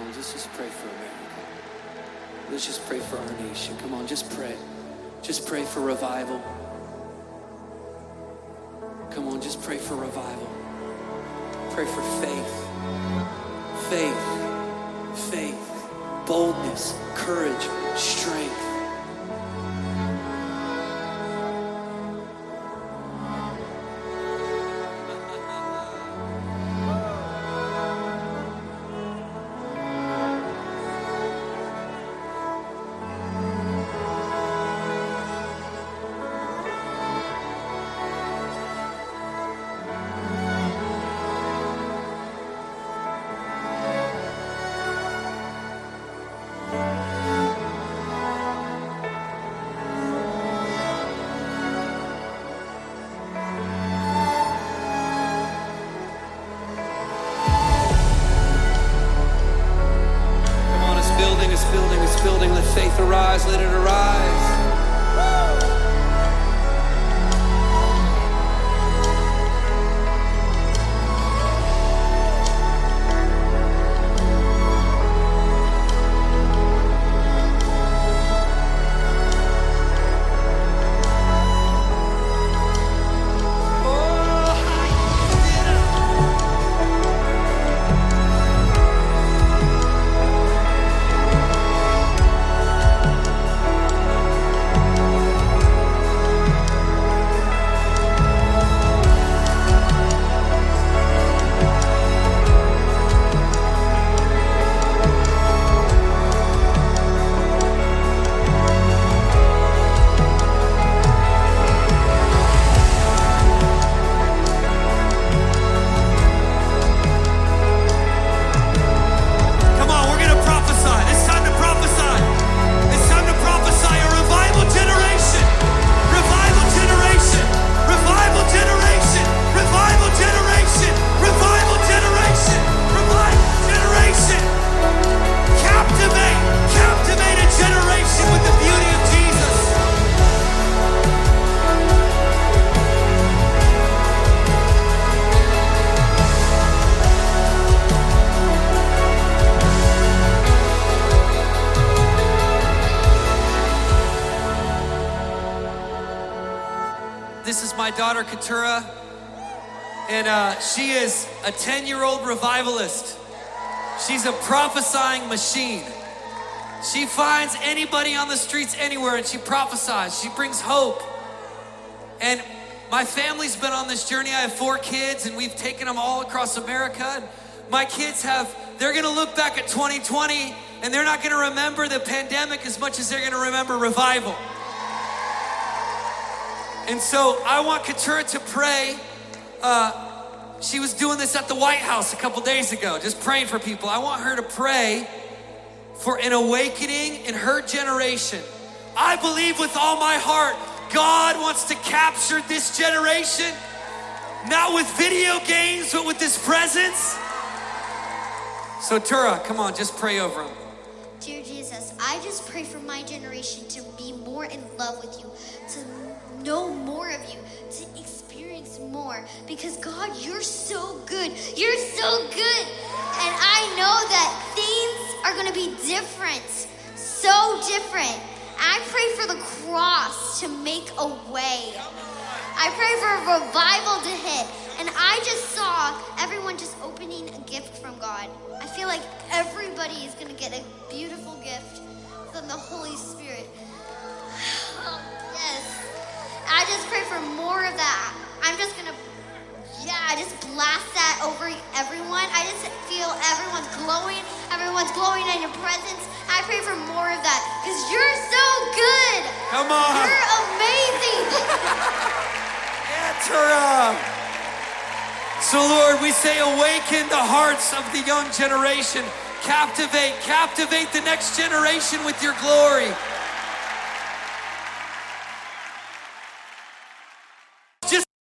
let's just pray for America. Let's just pray for our nation. Come on, just pray. Just pray for revival. Come on, just pray for revival. Pray for faith. Faith, boldness, courage, strength. It's building. Let faith arise, let it arise. This is my daughter, Keturah, and she is a 10-year-old revivalist. She's a prophesying machine. She finds anybody on the streets anywhere and she prophesies. She brings hope. And my family's been on this journey. I have 4 kids and we've taken them all across America. And my kids they're gonna look back at 2020 and they're not gonna remember the pandemic as much as they're gonna remember revival. And so I want Keturah to pray. She was doing this at the White House a couple days ago, just praying for people. I want her to pray for an awakening in her generation. I believe with all my heart, God wants to capture this generation, not with video games, but with His presence. So Tura, come on, just pray over them. Dear Jesus, I just pray for my generation to be more in love with you, to know more of you, to experience more, because God, you're so good. You're so good. And I know that things are going to be different, so different. I pray for the cross to make a way. I pray for a revival to hit. And I just saw everyone just opening a gift from God. I feel like everybody is going to get a beautiful gift from the Holy Spirit. Oh, yes. I just pray for more of that. I'm just going to, I just blast that over everyone. I just feel everyone's glowing in your presence. I pray for more of that because you're so good. Come on. You're amazing. Yeah, Tura. So Lord, we say awaken the hearts of the young generation. Captivate the next generation with your glory.